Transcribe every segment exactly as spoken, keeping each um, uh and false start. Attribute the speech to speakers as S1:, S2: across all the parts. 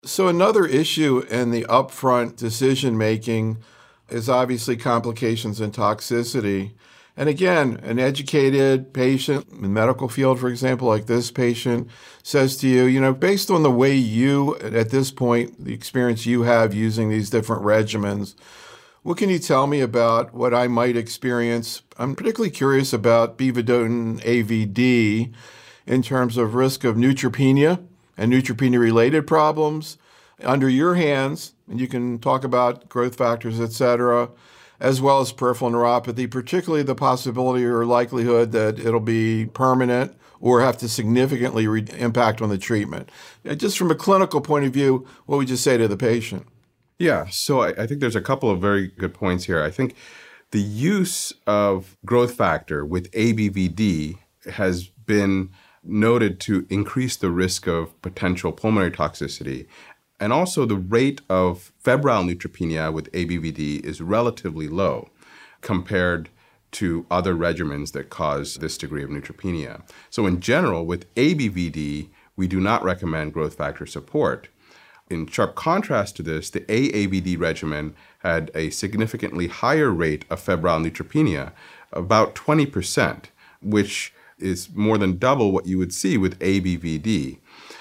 S1: So another issue in the upfront decision making is obviously complications and toxicity. And again, an educated patient in the medical field, for example, like this patient says to you, you know, based on the way you, at this point, the experience you have using these different regimens, what can you tell me about what I might experience? I'm particularly curious about Bivadotin A V D in terms of risk of neutropenia and neutropenia-related problems under your hands, and you can talk about growth factors, et cetera, as well as peripheral neuropathy, particularly the possibility or likelihood that it'll be permanent or have to significantly re- impact on the treatment. And just from a clinical point of view, what would you say to the patient?
S2: Yeah, so I, I think there's a couple of very good points here. I think the use of growth factor with A B V D has been noted to increase the risk of potential pulmonary toxicity. And also the rate of febrile neutropenia with A B V D is relatively low compared to other regimens that cause this degree of neutropenia. So in general, with A B V D, we do not recommend growth factor support. In sharp contrast to this, the A A V D regimen had a significantly higher rate of febrile neutropenia, about twenty percent, which is more than double what you would see with A B V D.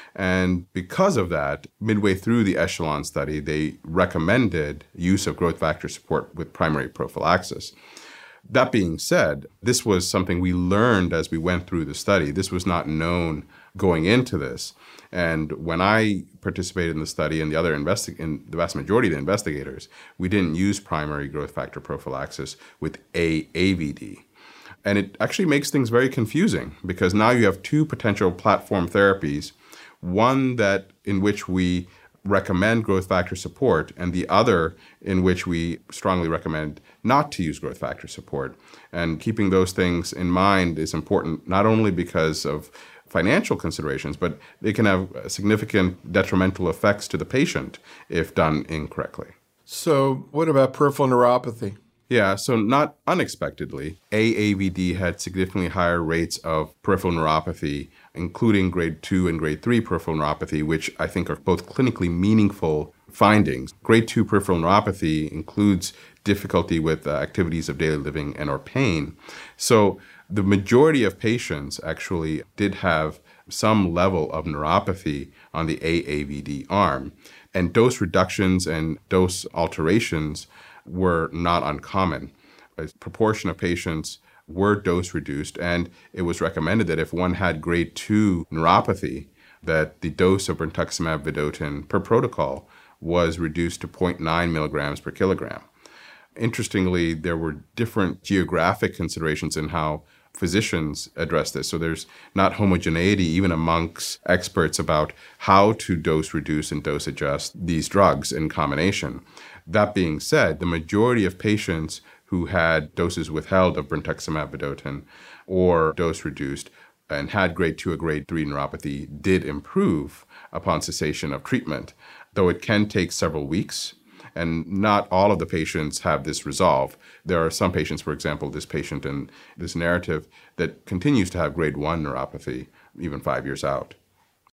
S2: And because of that, midway through the ECHELON study, they recommended use of growth factor support with primary prophylaxis. That being said, this was something we learned as we went through the study. This was not known going into this. And when I participated in the study and the other investi- in the vast majority of the investigators, we didn't use primary growth factor prophylaxis with A A V D. And it actually makes things very confusing because now you have two potential platform therapies, one that in which we recommend growth factor support and the other in which we strongly recommend not to use growth factor support. And keeping those things in mind is important not only because of financial considerations, but they can have significant detrimental effects to the patient if done incorrectly.
S1: So what about peripheral neuropathy?
S2: Yeah, so not unexpectedly, A A V D had significantly higher rates of peripheral neuropathy, including grade two and grade three peripheral neuropathy, which I think are both clinically meaningful findings. Grade two peripheral neuropathy includes difficulty with uh, activities of daily living and or pain. So the majority of patients actually did have some level of neuropathy on the A A V D arm, and dose reductions and dose alterations were not uncommon. A proportion of patients were dose reduced, and it was recommended that if one had grade two neuropathy, that the dose of brentuximab vedotin per protocol was reduced to zero point nine milligrams per kilogram. Interestingly, there were different geographic considerations in how physicians address this. So there's not homogeneity even amongst experts about how to dose reduce and dose adjust these drugs in combination. That being said, the majority of patients who had doses withheld of brentuximab vedotin or dose reduced and had grade two or grade three neuropathy did improve upon cessation of treatment, though it can take several weeks. And not all of the patients have this resolved. There are some patients, for example, this patient in this narrative that continues to have grade one neuropathy even five years out.